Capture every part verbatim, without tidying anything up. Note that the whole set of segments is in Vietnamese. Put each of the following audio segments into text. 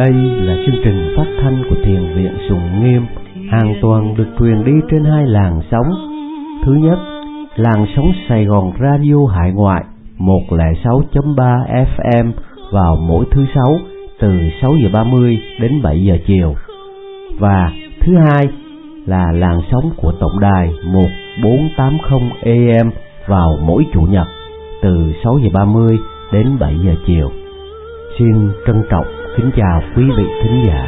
Đây là chương trình phát thanh của Thiền viện Sùng Nghiêm, hoàn toàn được truyền đi trên hai làn sóng. Thứ nhất, làn sóng Sài Gòn Radio Hải Ngoại một không sáu chấm ba ép em vào mỗi thứ sáu từ sáu giờ ba mươi đến bảy giờ chiều. Và thứ hai là làn sóng của tổng đài một bốn tám không a em vào mỗi chủ nhật từ sáu giờ ba mươi đến bảy giờ chiều. Xin trân trọng kính chào quý vị thính giả.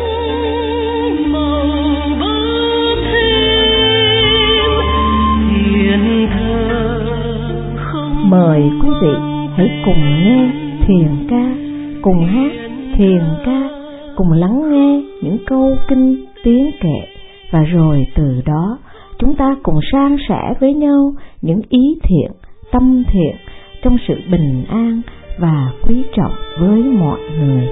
Mời quý vị hãy cùng nghe thiền ca, cùng hát thiền ca, cùng lắng nghe những câu kinh tiếng kệ, và rồi từ đó chúng ta cùng san sẻ với nhau những ý thiện, tâm thiện trong sự bình an và quý trọng với mọi người.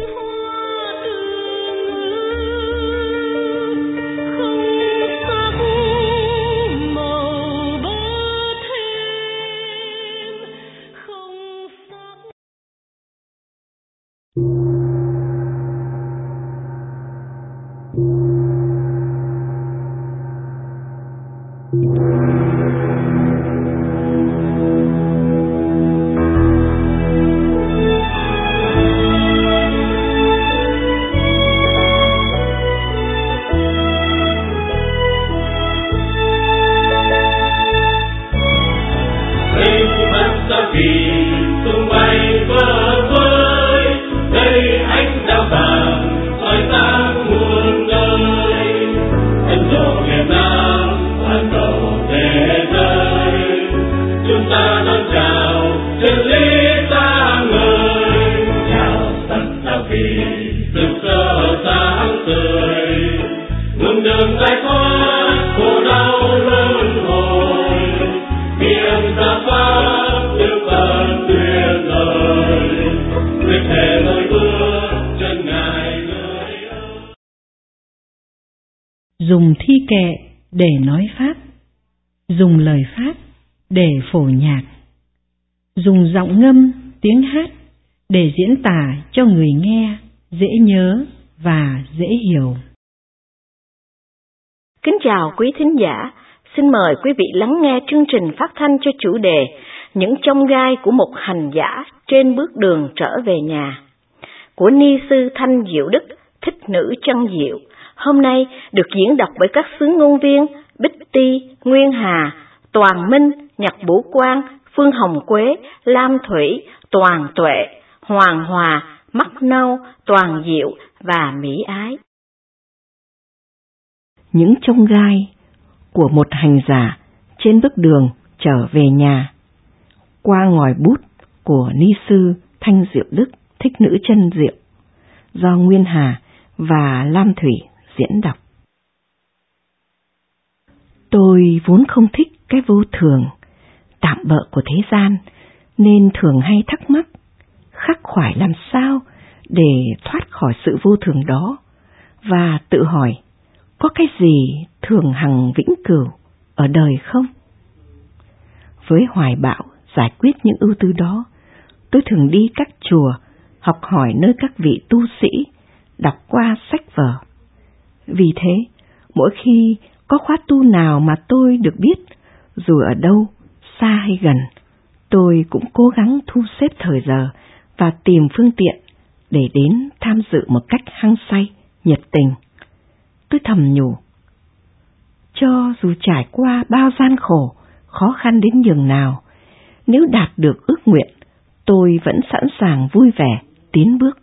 Dùng thi kệ để nói pháp, dùng lời pháp để phổ nhạc, dùng giọng ngâm, tiếng hát để diễn tả cho người nghe dễ nhớ và dễ hiểu. Kính chào quý thính giả, xin mời quý vị lắng nghe chương trình phát thanh cho chủ đề Những chông gai của một hành giả trên bước đường trở về nhà, của ni sư Thanh Diệu Đức, Thích Nữ Chân Diệu. Hôm nay được diễn đọc bởi các xướng ngôn viên Bích Ti, Nguyên Hà, Toàn Minh, Nhật Bủ Quang, Phương Hồng Quế, Lam Thủy, Toàn Tuệ, Hoàng Hòa, Mắt Nâu, Toàn Diệu và Mỹ Ái. Những chông gai của một hành giả trên bước đường trở về nhà, qua ngòi bút của ni sư Thanh Diệu Đức, Thích Nữ Chân Diệu, do Nguyên Hà và Lam Thủy diễn đọc. Tôi vốn không thích cái vô thường, tạm bợ của thế gian, nên thường hay thắc mắc, khắc khoải làm sao để thoát khỏi sự vô thường đó, và tự hỏi, có cái gì thường hằng vĩnh cửu ở đời không? Với hoài bão giải quyết những ưu tư đó, tôi thường đi các chùa, học hỏi nơi các vị tu sĩ, đọc qua sách vở. Vì thế, mỗi khi có khóa tu nào mà tôi được biết, dù ở đâu, xa hay gần, tôi cũng cố gắng thu xếp thời giờ và tìm phương tiện để đến tham dự một cách hăng say, nhiệt tình. Tôi thầm nhủ, cho dù trải qua bao gian khổ, khó khăn đến nhường nào, nếu đạt được ước nguyện, tôi vẫn sẵn sàng vui vẻ tiến bước.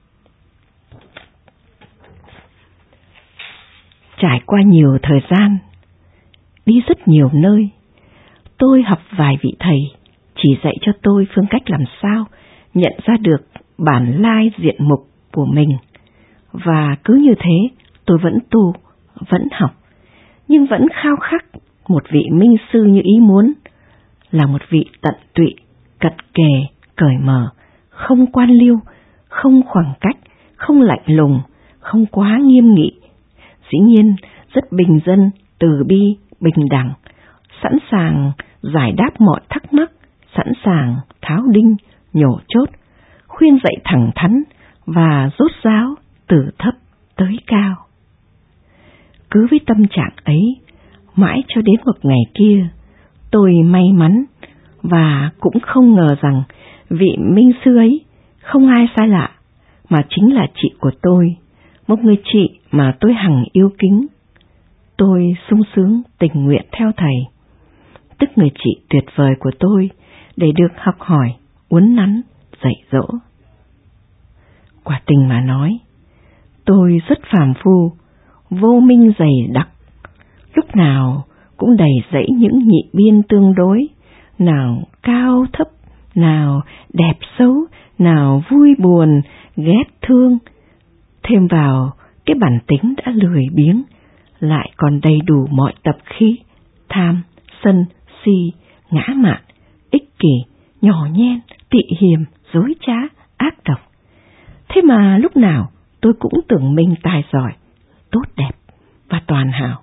Trải qua nhiều thời gian, đi rất nhiều nơi, tôi học vài vị thầy chỉ dạy cho tôi phương cách làm sao nhận ra được bản lai diện mục của mình. Và cứ như thế, tôi vẫn tu, vẫn học, nhưng vẫn khao khát một vị minh sư như ý muốn, là một vị tận tụy, cận kề, cởi mở, không quan liêu, không khoảng cách, không lạnh lùng, không quá nghiêm nghị. Dĩ nhiên, rất bình dân, từ bi, bình đẳng, sẵn sàng giải đáp mọi thắc mắc, sẵn sàng tháo đinh, nhổ chốt, khuyên dạy thẳng thắn và rốt ráo từ thấp tới cao. Cứ với tâm trạng ấy, mãi cho đến một ngày kia, tôi may mắn và cũng không ngờ rằng vị minh sư ấy không ai xa lạ, mà chính là chị của tôi, một người chị mà tôi hằng yêu kính. Tôi sung sướng tình nguyện theo thầy, tức người chị tuyệt vời của tôi, để được học hỏi, uốn nắn, dạy dỗ. Quả tình mà nói, tôi rất phàm phu, vô minh dày đặc, lúc nào cũng đầy dẫy những nhị biên tương đối, nào cao thấp, nào đẹp xấu, nào vui buồn, ghét thương. Thêm vào cái bản tính đã lười biếng, lại còn đầy đủ mọi tập khí, tham, sân, si, ngã mạn, ích kỷ, nhỏ nhen, tị hiềm, dối trá, ác độc. Thế mà lúc nào tôi cũng tưởng mình tài giỏi, tốt đẹp và toàn hảo.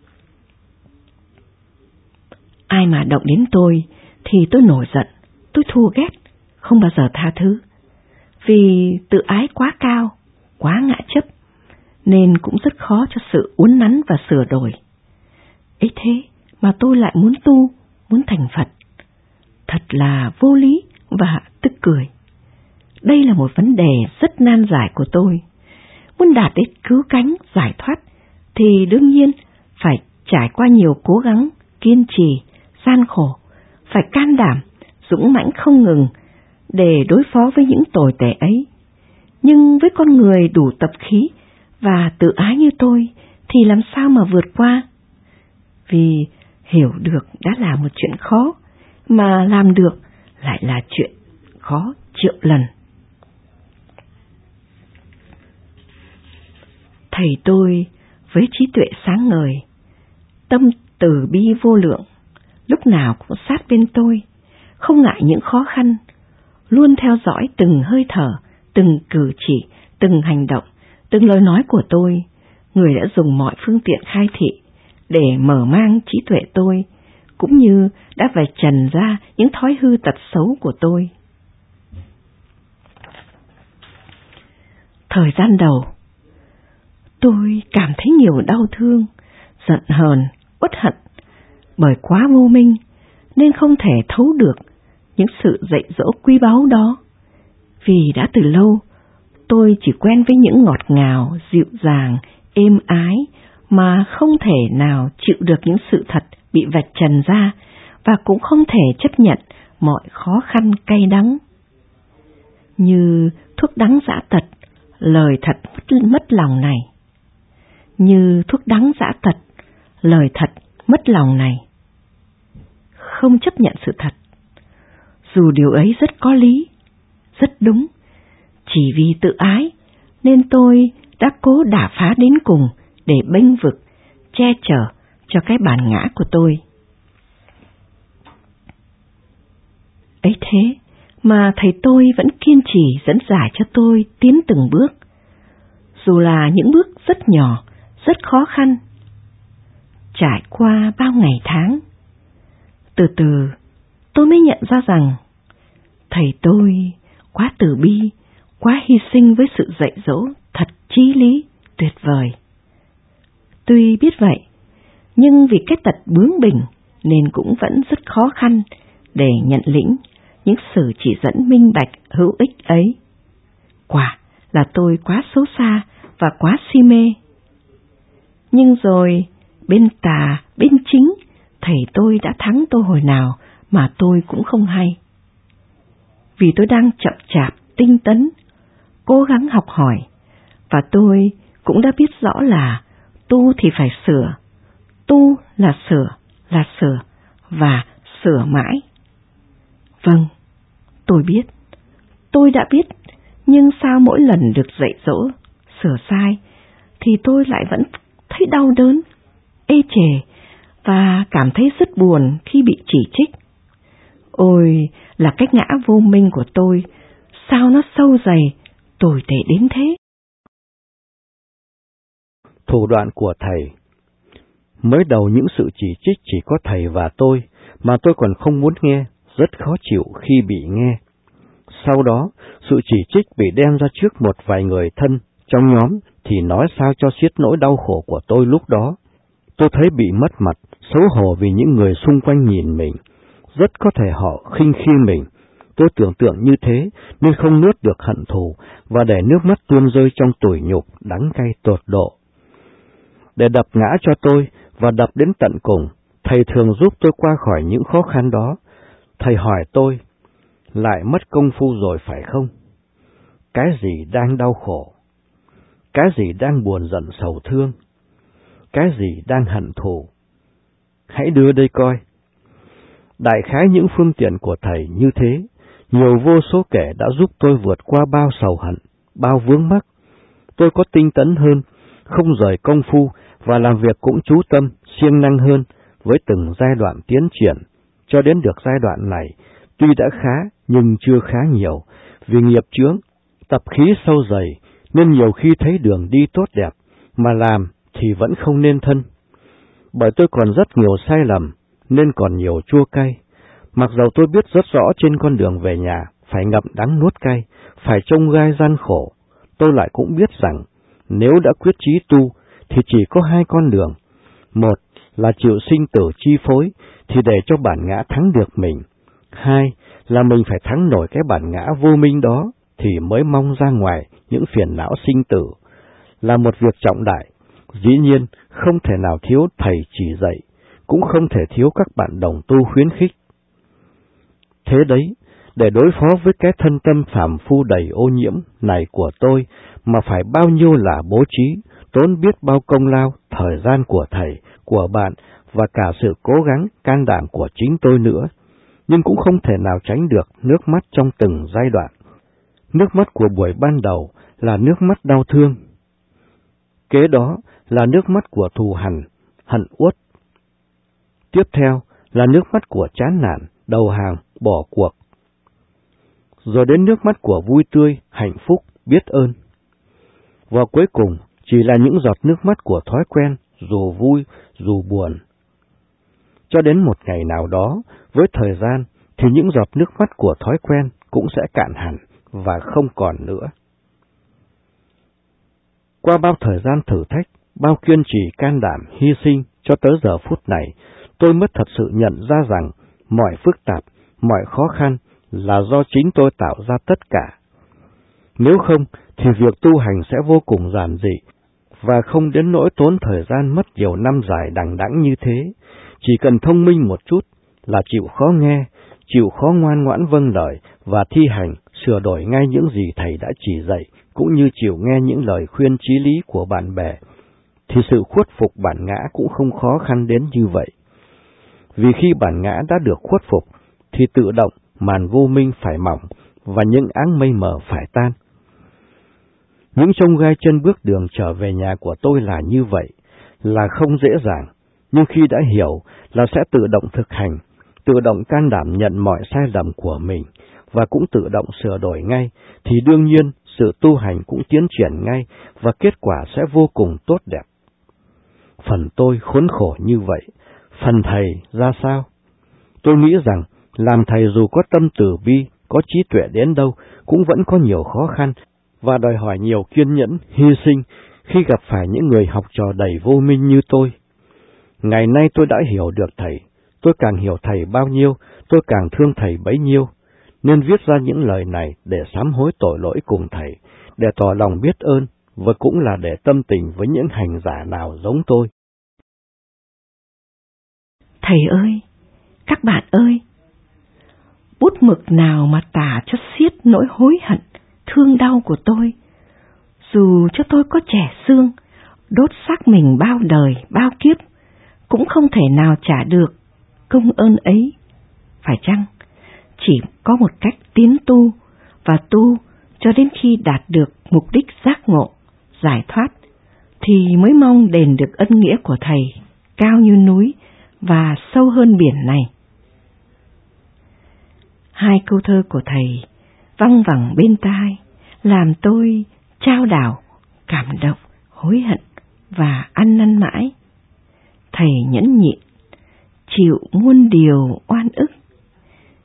Ai mà động đến tôi thì tôi nổi giận, tôi thù ghét, không bao giờ tha thứ. Vì tự ái quá cao, quá ngã chấp, nên cũng rất khó cho sự uốn nắn và sửa đổi. Ấy thế mà tôi lại muốn tu, muốn thành Phật. Thật là vô lý và tức cười. Đây là một vấn đề rất nan giải của tôi. Muốn đạt đến cứu cánh, giải thoát, thì đương nhiên phải trải qua nhiều cố gắng, kiên trì, gian khổ, phải can đảm, dũng mãnh không ngừng để đối phó với những tồi tệ ấy. Nhưng với con người đủ tập khí và tự ái như tôi thì làm sao mà vượt qua? Vì hiểu được đã là một chuyện khó, mà làm được lại là chuyện khó triệu lần. Thầy tôi với trí tuệ sáng ngời, tâm từ bi vô lượng, lúc nào cũng sát bên tôi, không ngại những khó khăn, luôn theo dõi từng hơi thở, từng cử chỉ, từng hành động, từng lời nói của tôi. Người đã dùng mọi phương tiện khai thị để mở mang trí tuệ tôi, cũng như đã vạch trần ra những thói hư tật xấu của tôi. Thời gian đầu, tôi cảm thấy nhiều đau thương, giận hờn, uất hận, bởi quá vô minh nên không thể thấu được những sự dạy dỗ quý báu đó. Vì đã từ lâu, tôi chỉ quen với những ngọt ngào, dịu dàng, êm ái, mà không thể nào chịu được những sự thật bị vạch trần ra, và cũng không thể chấp nhận mọi khó khăn cay đắng. Như thuốc đắng dã tật, lời thật mất, mất lòng này. Như thuốc đắng dã tật, lời thật mất lòng này. Không chấp nhận sự thật, dù điều ấy rất có lý, rất đúng, chỉ vì tự ái nên tôi đã cố đả phá đến cùng để bênh vực, che chở cho cái bản ngã của tôi. Ấy thế mà thầy tôi vẫn kiên trì dẫn giải cho tôi tiến từng bước, dù là những bước rất nhỏ, rất khó khăn. Trải qua bao ngày tháng, từ từ tôi mới nhận ra rằng thầy tôi quá từ bi, quá hy sinh với sự dạy dỗ thật chí lý, tuyệt vời. Tuy biết vậy, nhưng vì cái tật bướng bỉnh nên cũng vẫn rất khó khăn để nhận lĩnh những sự chỉ dẫn minh bạch hữu ích ấy. Quả là tôi quá xấu xa và quá si mê. Nhưng rồi, bên tà, bên chính, thầy tôi đã thắng tôi hồi nào mà tôi cũng không hay. Vì tôi đang chậm chạp, tinh tấn, cố gắng học hỏi, và tôi cũng đã biết rõ là tu thì phải sửa, tu là sửa, là sửa, và sửa mãi. Vâng, tôi biết, tôi đã biết, nhưng sao mỗi lần được dạy dỗ, sửa sai, thì tôi lại vẫn thấy đau đớn, ê chề, và cảm thấy rất buồn khi bị chỉ trích. Ôi, là cái ngã vô minh của tôi, sao nó sâu dày, tồi tệ đến thế? Thủ đoạn của thầy. Mới đầu những sự chỉ trích chỉ có thầy và tôi, mà tôi còn không muốn nghe, rất khó chịu khi bị nghe. Sau đó, sự chỉ trích bị đem ra trước một vài người thân trong nhóm thì nói sao cho xiết nỗi đau khổ của tôi lúc đó. Tôi thấy bị mất mặt, xấu hổ vì những người xung quanh nhìn mình. Rất có thể họ khinh khi mình. Tôi tưởng tượng như thế nên không nuốt được hận thù và để nước mắt tuôn rơi trong tủi nhục đắng cay tột độ. Để đập ngã cho tôi và đập đến tận cùng, thầy thường giúp tôi qua khỏi những khó khăn đó. Thầy hỏi tôi, lại mất công phu rồi phải không? Cái gì đang đau khổ? Cái gì đang buồn giận sầu thương? Cái gì đang hận thù? Hãy đưa đây coi. Đại khái những phương tiện của thầy như thế, nhiều vô số kể đã giúp tôi vượt qua bao sầu hận, bao vướng mắc. Tôi có tinh tấn hơn, không rời công phu và làm việc cũng chú tâm, siêng năng hơn với từng giai đoạn tiến triển, cho đến được giai đoạn này, tuy đã khá nhưng chưa khá nhiều, vì nghiệp chướng, tập khí sâu dày nên nhiều khi thấy đường đi tốt đẹp, mà làm thì vẫn không nên thân. Bởi tôi còn rất nhiều sai lầm, nên còn nhiều chua cay. Mặc dầu tôi biết rất rõ trên con đường về nhà, phải ngậm đắng nuốt cay, phải trông gai gian khổ, tôi lại cũng biết rằng, nếu đã quyết chí tu, thì chỉ có hai con đường. Một là chịu sinh tử chi phối, thì để cho bản ngã thắng được mình. Hai là mình phải thắng nổi cái bản ngã vô minh đó, thì mới mong ra ngoài những phiền não sinh tử. Là một việc trọng đại, dĩ nhiên không thể nào thiếu thầy chỉ dạy, cũng không thể thiếu các bạn đồng tu khuyến khích. Thế đấy, để đối phó với cái thân tâm phàm phu đầy ô nhiễm này của tôi, mà phải bao nhiêu là bố trí, tốn biết bao công lao, thời gian của thầy, của bạn, và cả sự cố gắng, can đảm của chính tôi nữa. Nhưng cũng không thể nào tránh được nước mắt trong từng giai đoạn. Nước mắt của buổi ban đầu là nước mắt đau thương. Kế đó là nước mắt của thù hằn, hận uất. Tiếp theo là nước mắt của chán nản, đầu hàng, bỏ cuộc. Rồi đến nước mắt của vui tươi, hạnh phúc, biết ơn. Và cuối cùng chỉ là những giọt nước mắt của thói quen, dù vui, dù buồn. Cho đến một ngày nào đó, với thời gian, thì những giọt nước mắt của thói quen cũng sẽ cạn hẳn và không còn nữa. Qua bao thời gian thử thách, bao kiên trì can đảm, hy sinh cho tới giờ phút này, tôi mới thật sự nhận ra rằng mọi phức tạp, mọi khó khăn là do chính tôi tạo ra tất cả. Nếu không, thì việc tu hành sẽ vô cùng giản dị, và không đến nỗi tốn thời gian mất nhiều năm dài đằng đẵng như thế. Chỉ cần thông minh một chút là chịu khó nghe, chịu khó ngoan ngoãn vâng lời và thi hành, sửa đổi ngay những gì thầy đã chỉ dạy, cũng như chịu nghe những lời khuyên chí lý của bạn bè, thì sự khuất phục bản ngã cũng không khó khăn đến như vậy. Vì khi bản ngã đã được khuất phục, thì tự động màn vô minh phải mỏng và những áng mây mờ phải tan. Những chông gai chân bước đường trở về nhà của tôi là như vậy, là không dễ dàng, nhưng khi đã hiểu là sẽ tự động thực hành, tự động can đảm nhận mọi sai lầm của mình và cũng tự động sửa đổi ngay, thì đương nhiên sự tu hành cũng tiến triển ngay và kết quả sẽ vô cùng tốt đẹp. Phần tôi khốn khổ như vậy, phần thầy ra sao? Tôi nghĩ rằng làm thầy dù có tâm từ bi, có trí tuệ đến đâu cũng vẫn có nhiều khó khăn và đòi hỏi nhiều kiên nhẫn, hy sinh khi gặp phải những người học trò đầy vô minh như tôi. Ngày nay tôi đã hiểu được thầy, tôi càng hiểu thầy bao nhiêu, tôi càng thương thầy bấy nhiêu, nên viết ra những lời này để sám hối tội lỗi cùng thầy, để tỏ lòng biết ơn, và cũng là để tâm tình với những hành giả nào giống tôi. Thầy ơi, các bạn ơi, bút mực nào mà tả cho xiết nỗi hối hận, thương đau của tôi. Dù cho tôi có trẻ xương, đốt xác mình bao đời, bao kiếp, cũng không thể nào trả được công ơn ấy. Phải chăng chỉ có một cách tiến tu và tu cho đến khi đạt được mục đích giác ngộ, giải thoát, thì mới mong đền được ân nghĩa của thầy cao như núi và sâu hơn biển này. Hai câu thơ của thầy văng vẳng bên tai, làm tôi chao đảo, cảm động, hối hận và ăn năn mãi. Thầy nhẫn nhịn, chịu muôn điều oan ức,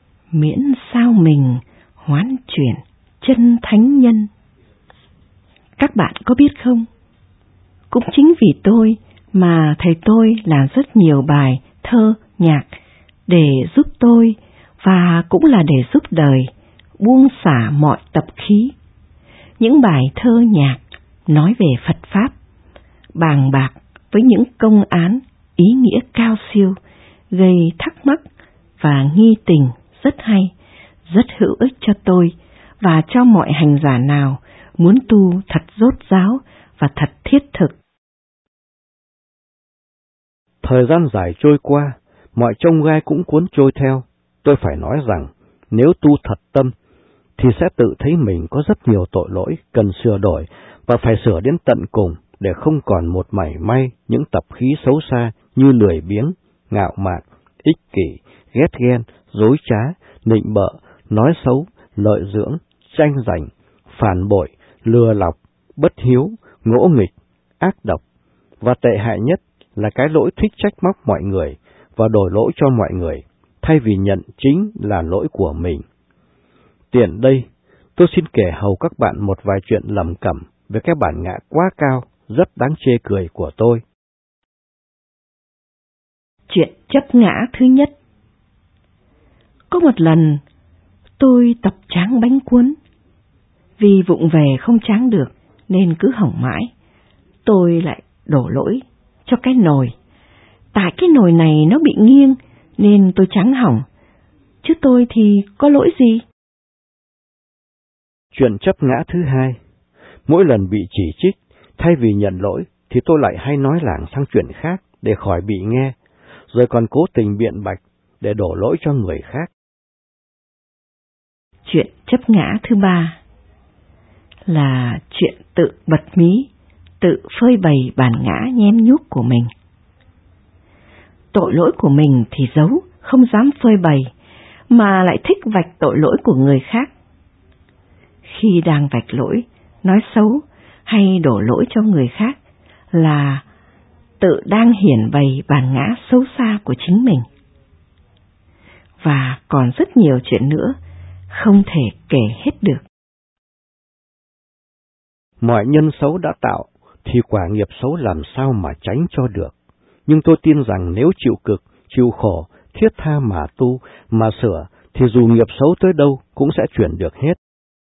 miễn sao mình hoán chuyển chân thánh nhân. Các bạn có biết không? Cũng chính vì tôi mà thầy tôi làm rất nhiều bài thơ, nhạc để giúp tôi và cũng là để giúp đời buông xả mọi tập khí. Những bài thơ nhạc nói về Phật Pháp, bàng bạc với những công án ý nghĩa cao siêu, gây thắc mắc và nghi tình rất hay, rất hữu ích cho tôi và cho mọi hành giả nào muốn tu thật rốt ráo và thật thiết thực. Thời gian dài trôi qua, mọi chông gai cũng cuốn trôi theo. Tôi phải nói rằng, nếu tu thật tâm, thì sẽ tự thấy mình có rất nhiều tội lỗi cần sửa đổi và phải sửa đến tận cùng để không còn một mảy may những tập khí xấu xa như lười biếng, ngạo mạn, ích kỷ, ghét ghen, dối trá, nịnh bợ, nói xấu, lợi dưỡng, tranh giành, phản bội, lừa lọc, bất hiếu, ngỗ nghịch, ác độc, và tệ hại nhất là cái lỗi thích trách móc mọi người và đổ lỗi cho mọi người, thay vì nhận chính là lỗi của mình. Tiện đây, tôi xin kể hầu các bạn một vài chuyện lầm cẩm về cái bản ngã quá cao, rất đáng chê cười của tôi. Chuyện chấp ngã thứ nhất. Có một lần, tôi tập tráng bánh cuốn. Vì vụng về không tráng được nên cứ hỏng mãi. Tôi lại đổ lỗi cho cái nồi. Tại cái nồi này nó bị nghiêng nên tôi tráng hỏng. Chứ tôi thì có lỗi gì? Chuyện chấp ngã thứ hai. Mỗi lần bị chỉ trích, thay vì nhận lỗi thì tôi lại hay nói lảng sang chuyện khác để khỏi bị nghe, rồi còn cố tình biện bạch để đổ lỗi cho người khác. Chuyện chấp ngã thứ ba là chuyện tự bật mí, tự phơi bày bản ngã nhem nhuốc của mình. Tội lỗi của mình thì giấu, không dám phơi bày, mà lại thích vạch tội lỗi của người khác. Khi đang vạch lỗi, nói xấu hay đổ lỗi cho người khác là tự đang hiển bày bản ngã xấu xa của chính mình. Và còn rất nhiều chuyện nữa, không thể kể hết được. Mọi nhân xấu đã tạo, thì quả nghiệp xấu làm sao mà tránh cho được. Nhưng tôi tin rằng nếu chịu cực, chịu khổ, thiết tha mà tu, mà sửa, thì dù nghiệp xấu tới đâu cũng sẽ chuyển được hết.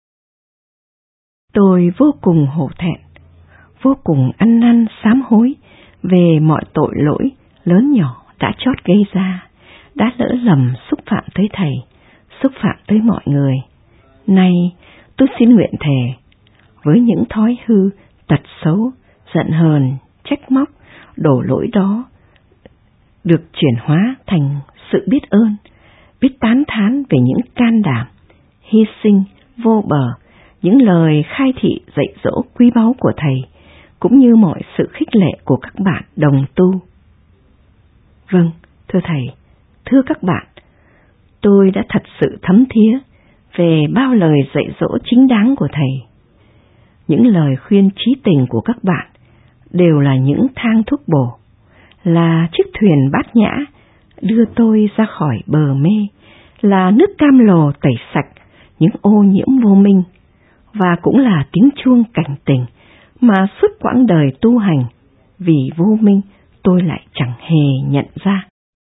Tôi vô cùng hổ thẹn, vô cùng ăn năn sám hối về mọi tội lỗi lớn nhỏ đã chót gây ra, đã lỡ lầm xúc phạm tới thầy, xúc phạm tới mọi người. Nay tôi xin nguyện thề, với những thói hư, tật xấu, giận hờn, trách móc, đổ lỗi đó, được chuyển hóa thành sự biết ơn, biết tán thán về những can đảm, hy sinh, vô bờ, những lời khai thị dạy dỗ quý báu của thầy, cũng như mọi sự khích lệ của các bạn đồng tu. Vâng, thưa thầy, thưa các bạn, tôi đã thật sự thấm thía về bao lời dạy dỗ chính đáng của thầy. Những lời khuyên trí tình của các bạn đều là những thang thuốc bổ, là chiếc thuyền bát nhã đưa tôi ra khỏi bờ mê, là nước cam lồ tẩy sạch những ô nhiễm vô minh, và cũng là tiếng chuông cảnh tỉnh mà suốt quãng đời tu hành vì vô minh tôi lại chẳng hề nhận ra.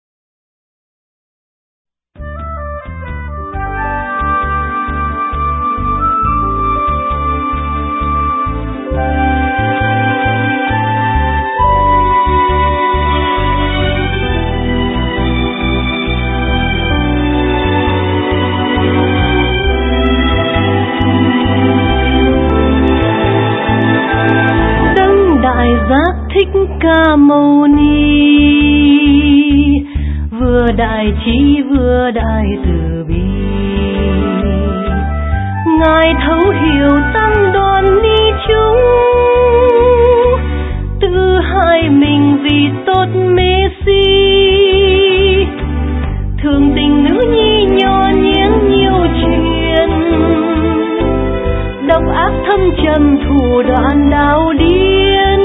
Giác Thích Ca Mâu Ni, vừa đại trí vừa đại từ bi, Ngài thấu hiểu tâm đoàn ni chúng, tự hại mình vì tốt mê si, thường tình nữ nhi nhỏ nhén nhiều chuyện, độc ác thâm trầm thủ đoạn đau điên,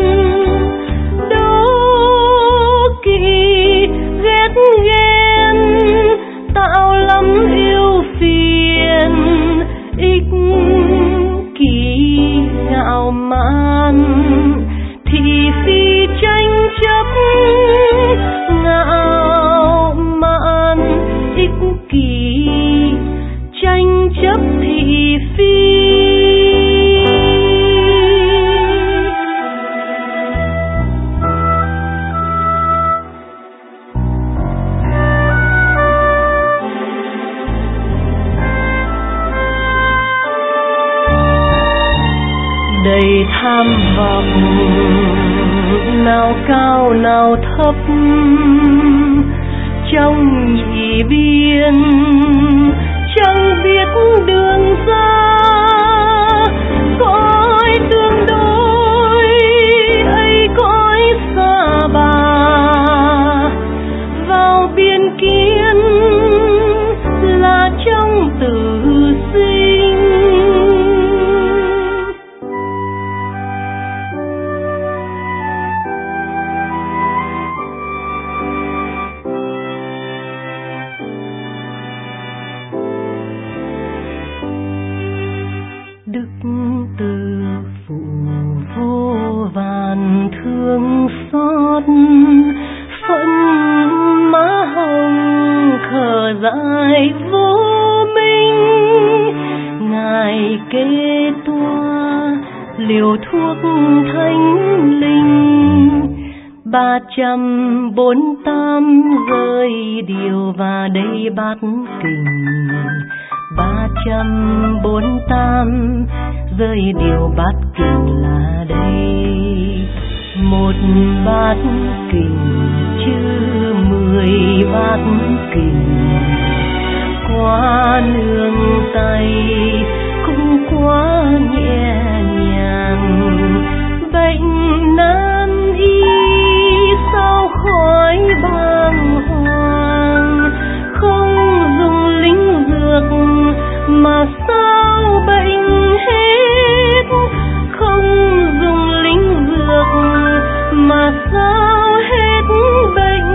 đố kỵ ghét ghen tạo lắm yêu phiền, ích kỷ ngạo tham vọng nào cao nào thấp, trong nhị biên chẳng biết đường ra, cõi tương đối ấy cõi xa bà, vào biên kiến là trong tử sinh. Đức từ phụ vô vàn thương xót, phận má hồng khờ dại vô minh, ngài kê toa liều thuốc thánh linh, ba trăm bốn tám rơi điều và đây bát kình, ba trăm bốn tám rơi điều bát kình là đây, một bát kình chứ mười bát kình, quá nương tay cũng quá nhẹ nhàng, bệnh nan y sao khỏi bàng hoàng, không dùng linh dược mà sao bệnh hết, không dùng linh dược mà sao hết bệnh.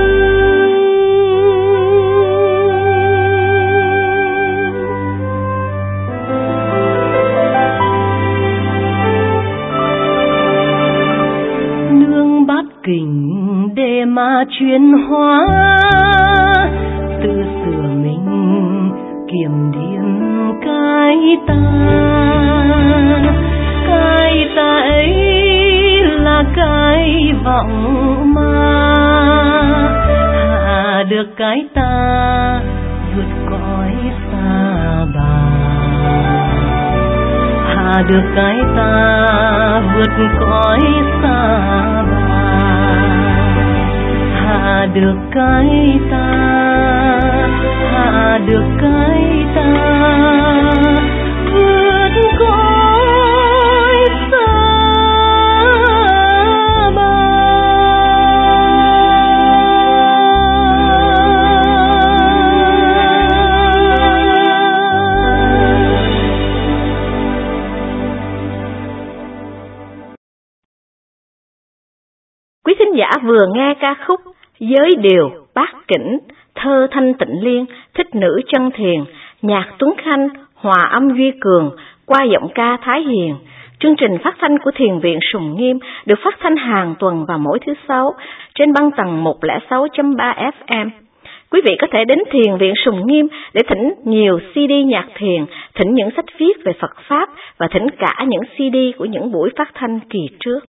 Nương bát kình để mà chuyển hóa, tự sửa mình kiểm điểm cái ta, cái ta ấy là cái vọng ma, hạ được cái ta vượt cõi xa bà, hạ được cái ta vượt cõi xa bà, hạ được cái ta, hạ được cái ta vượt cõi xa bà. Quý thính giả vừa nghe ca khúc Giới Điều Bát Kỉnh, thơ Thanh Tịnh Liên, thích nữ chân thiền, nhạc Tuấn Khanh, hòa âm Duy Cường, qua giọng ca Thái Hiền. Chương trình phát thanh của Thiền viện Sùng Nghiêm được phát thanh hàng tuần vào mỗi thứ Sáu trên băng tần một không sáu chấm ba ép em. Quý vị có thể đến Thiền viện Sùng Nghiêm để thỉnh nhiều xê đê nhạc thiền, thỉnh những sách viết về Phật Pháp và thỉnh cả những xê đê của những buổi phát thanh kỳ trước.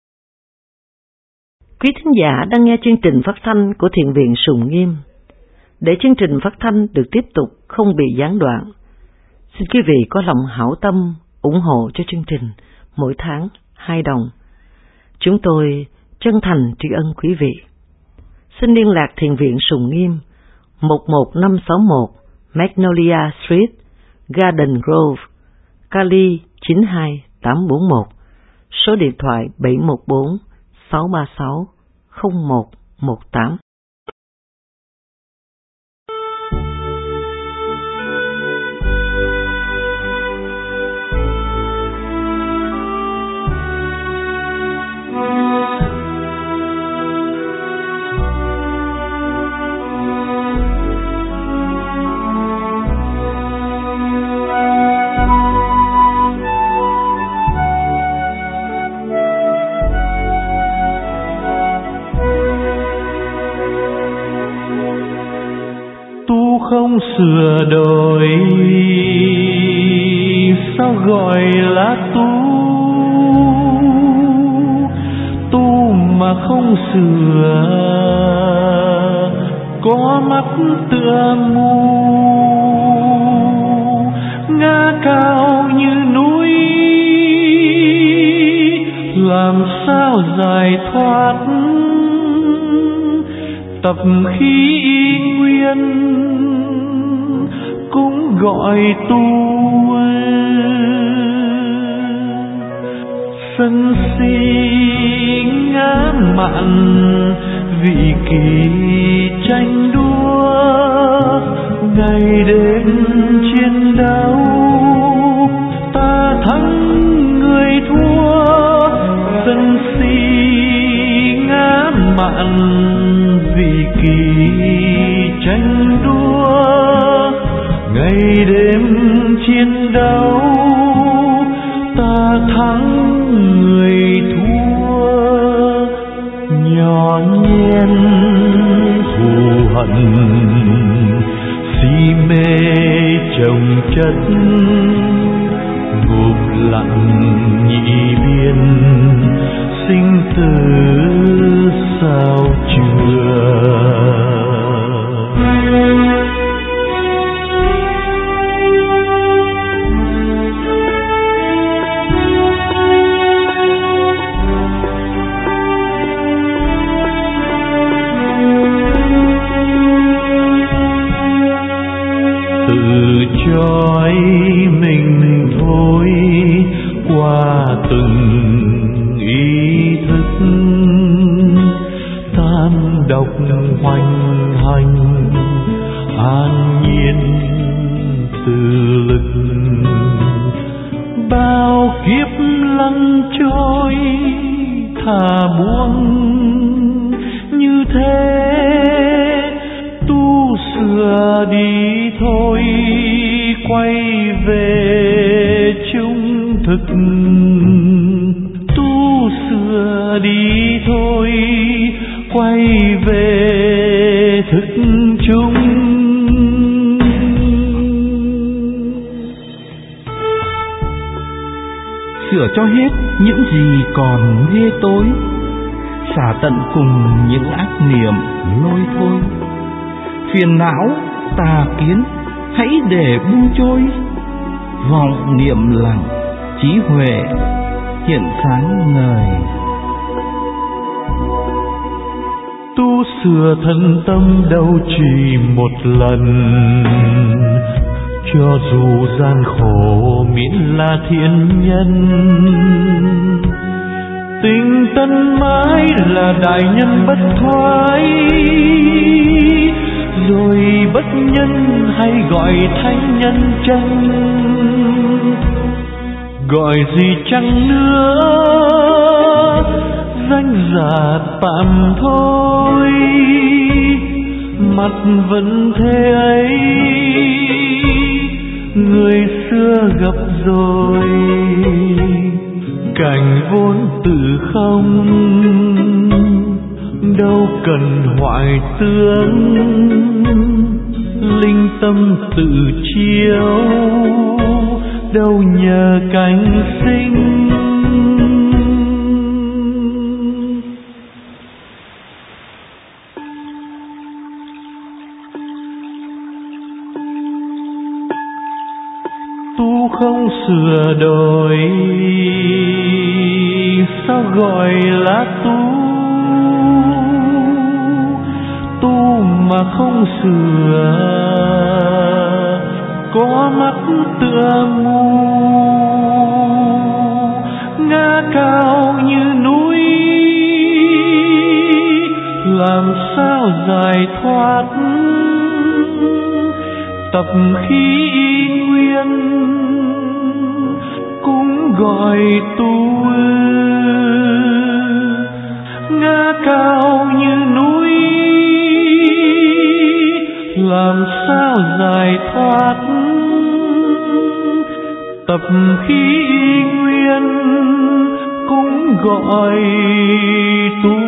Quý thính giả đang nghe chương trình phát thanh của Thiền viện Sùng Nghiêm. Để chương trình phát thanh được tiếp tục không bị gián đoạn, xin quý vị có lòng hảo tâm ủng hộ cho chương trình mỗi tháng hai đồng. Chúng tôi chân thành tri ân quý vị. Xin liên lạc Thiền viện Sùng Nghiêm một một năm sáu một Magnolia Street, Garden Grove, Cali chín hai tám bốn một, số điện thoại bảy một bốn sáu ba sáu không một một tám. Không sửa đổi sao gọi là tu, tu mà không sửa có mắt tựa mù, ngã cao như núi làm sao giải thoát tập khí y nguyên cũng gọi tu. Sân si ngã mạn vị kỳ tranh đua, ngày đêm chiến đấu ta thắng người thua. Sân si ngã mạn vị kỳ tranh đua, ngày đêm chiến đấu ta thắng người thua. Nhỏ nhen thù hận si mê chồng chất, ngục lặng nhị biên sinh tử sao chưa. Trói mình thôi qua từng ý thức, tan độc hoành hành an nhiên tự lực. Bao kiếp lăn trôi thả buông như thế, tu sửa đi thôi quay về trung thực. Tu sửa đi thôi quay về thực chung. Sửa cho hết những gì còn ghê tối, xả tận cùng những ác niệm lôi thôi. Phiền não tà kiến hãy để buông trôi, vọng niệm lặng trí huệ hiện sáng ngời. Tu sửa thân tâm đâu chỉ một lần, cho dù gian khổ miễn là thiện nhân. Tình tân mãi là đại nhân bất thoái, rồi bất nhân hay gọi thánh nhân chân. Gọi gì chăng nữa danh giả tạm thôi, mặt vẫn thế ấy người xưa gặp rồi. Cảnh vốn tự không đâu cần hoại tướng, linh tâm tự chiếu đâu nhờ cảnh sinh. Tu không sửa đổi sao gọi là tu, tu mà không sửa có mắt tựa ngu. Ngã cao như núi làm sao giải thoát tập khí y nguyên cũng gọi tu. Ngã cao như núi làm sao giải thoát tập khí y nguyên cũng gọi tu.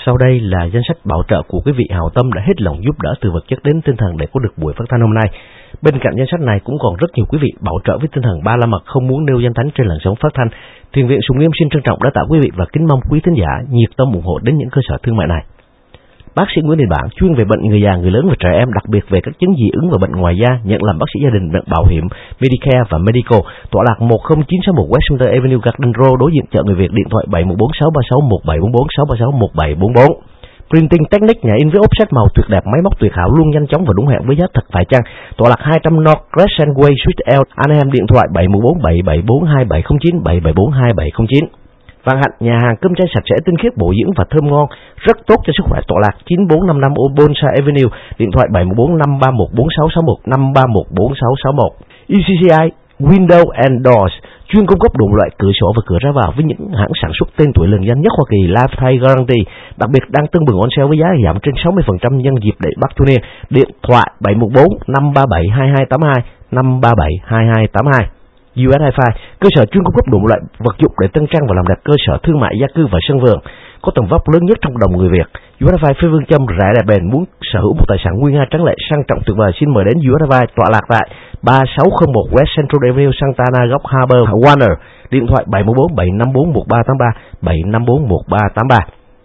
sau đây là danh sách bảo trợ của quý vị hảo tâm đã hết lòng giúp đỡ từ vật chất đến tinh thần để có được buổi phát thanh hôm nay. Bên cạnh danh sách này cũng còn rất nhiều quý vị bảo trợ với tinh thần ba la mật không muốn nêu danh thánh trên làn sóng phát thanh. Thiền viện Sùng Nghiêm xin trân trọng đã tạo quý vị và kính mong quý thính giả nhiệt tâm ủng hộ đến những cơ sở thương mại này. Bác sĩ Nguyễn Đình Bản chuyên về bệnh người già, người lớn và trẻ em, đặc biệt về các chứng dị ứng và bệnh ngoài da, nhận làm bác sĩ gia đình, bảo hiểm Medicare và Medical. Tọa lạc một không chín sáu một Westminster Avenue, Garden Road, đối diện chợ Người Việt. Điện thoại bảy một bốn sáu ba sáu một bảy bốn bốn sáu ba sáu một bảy bốn bốn. Printing Technique, nhà in với offset màu tuyệt đẹp, máy móc tuyệt hảo, luôn nhanh chóng và đúng hẹn với giá thật phải chăng. Tọa lạc hai trăm North Crescent Way, Suite L, Anaheim. Điện thoại bảy một bốn bảy bảy bốn hai bảy không chín bảy bảy bốn hai bảy không chín. Vạn Hạnh, nhà hàng cơm chay sạch sẽ, tinh khiết, bổ dưỡng và thơm ngon, rất tốt cho sức khỏe. Tọa lạc chín bốn năm năm Bonsai Avenue. Điện thoại bảy một bốn năm ba một bốn sáu sáu một năm ba một bốn sáu sáu một. e xê xê i Window and Doors, chuyên cung cấp đủ loại cửa sổ và cửa ra vào với những hãng sản xuất tên tuổi lừng danh nhất Hoa Kỳ. Lifetime Guarantee, đặc biệt đang tưng bừng on sale với giá giảm trên sáu mươi phần trăm nhân dịp lễ Bắc Thu Niên. Điện thoại bảy một bốn năm ba bảy hai hai tám hai năm ba bảy hai hai tám hai. u ét Hi-Fi, cơ sở chuyên cung cấp đủ loại vật dụng để tân trang và làm đẹp cơ sở thương mại, gia cư và sân vườn, có tầm vóc lớn nhất trong đồng người Việt. u ét Hi-Fi phê phương châm rẻ đẹp bền, muốn sở hữu một tài sản nguy nga tráng lệ sang trọng tuyệt vời, xin mời đến u ét Hi-Fi, tọa lạc tại ba sáu không một West Central Avenue, Santa Ana, góc Harbor, Warner. Điện thoại bảy một bốn bảy năm bốn một ba tám ba bảy năm bốn một ba tám ba.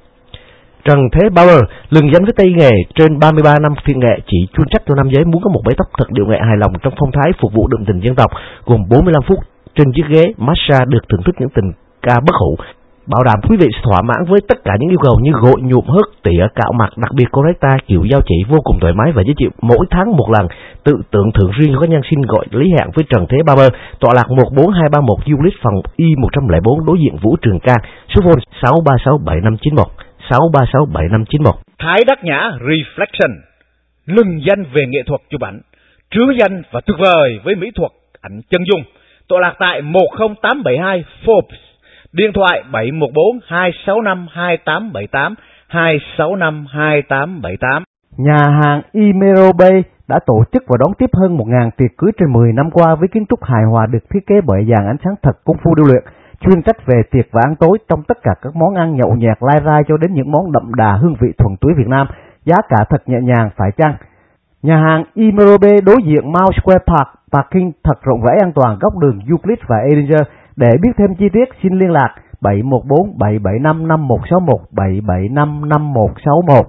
Trần Thế Bauer, lừng danh với tay nghề trên ba mươi ba năm phiên nghệ, chỉ chuyên trách cho nam giới muốn có một bãi tóc thật điệu nghệ hài lòng trong phong thái phục vụ đậm tình dân tộc, gồm bốn mươi lăm phút trên chiếc ghế massage được thưởng thức những tình ca bất hủ, bảo đảm quý vị sẽ thỏa mãn với tất cả những yêu cầu như gội, nhuộm, hớt, tỉa, cạo mặt, đặc biệt correct tay, kiểu giao chỉ vô cùng thoải mái và dễ chịu, mỗi tháng một lần. Tự tưởng thưởng riêng có nhân xin gọi lý hẹn với Trần Thế Bauer, tọa lạc một bốn hai ba một Euclid, phòng Y một không bốn, đối diện Vũ Trường Cang, số phone sáu ba sáu bảy năm chín một sáu ba sáu bảy năm chín một. Thái Đắc Nhã Reflection, lừng danh về nghệ thuật chụp ảnh, trứ danh và tuyệt vời với mỹ thuật ảnh chân dung, tọa lạc tại một không tám bảy hai Forbes. Điện thoại bảy một bốn hai sáu năm hai tám bảy tám hai sáu năm hai tám bảy tám. Nhà hàng Imero Bay đã tổ chức và đón tiếp hơn một nghìn tiệc cưới trên mười năm qua với kiến trúc hài hòa được thiết kế bởi dàn ánh sáng thật công phu điêu luyện, chuyên trách về tiệc và ăn tối, trong tất cả các món ăn nhậu nhẹt lai rai cho đến những món đậm đà hương vị thuần túy Việt Nam, giá cả thật nhẹ nhàng phải chăng. Nhà hàng Imero Bay đối diện Mount Square Park, parking thật rộng rãi an toàn, góc đường Euclid và Edinger. Để biết thêm chi tiết xin liên lạc bảy một bốn bảy bảy năm năm một sáu một bảy bảy năm năm một sáu một.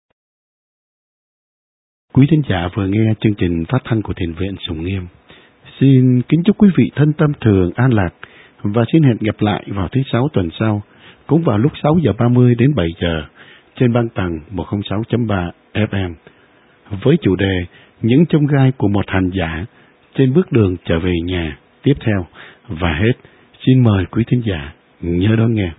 Quý thính giả vừa nghe chương trình phát thanh của Thiền viện Sùng Nghiêm. Xin kính chúc quý vị thân tâm thường an lạc và xin hẹn gặp lại vào thứ sáu tuần sau, cũng vào lúc sáu giờ ba mươi đến bảy giờ trên băng tần một không sáu chấm ba ép em với chủ đề Những chông gai của một hành giả trên bước đường trở về nhà tiếp theo. Và hết, xin mời quý thính giả nhớ đón nghe.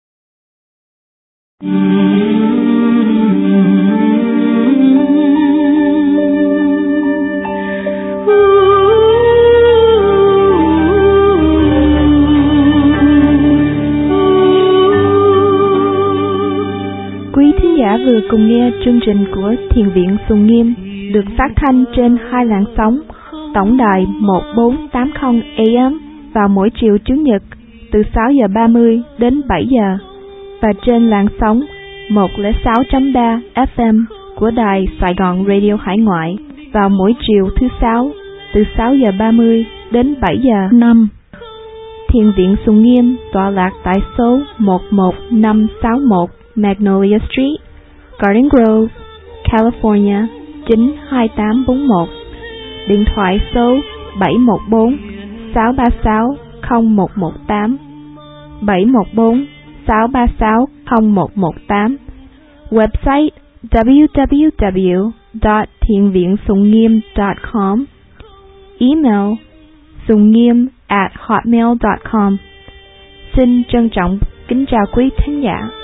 Quý thính giả vừa cùng nghe chương trình của Thiền viện Sùng Nghiêm được phát thanh trên hai làn sóng tổng đài một bốn tám không A M vào mỗi chiều Chủ nhật từ sáu giờ ba mươi đến bảy giờ và trên làn sóng một không sáu chấm ba F M của đài Sài Gòn Radio Hải Ngoại vào mỗi chiều thứ sáu từ sáu giờ ba mươi đến bảy giờ năm. Thiền viện Sùng Nghiêm tọa lạc tại số một một năm sáu một Magnolia Street, Garden Grove, California chín hai tám bốn một. Điện thoại số bảy một bốn sáu ba sáu không một một tám bảy một bốn sáu ba sáu không một một tám. Website w w w dot thiền viện sùng nghiêm dot com. Email sùng nghiêm at hotmail dot com. Xin trân trọng kính chào quý thính giả.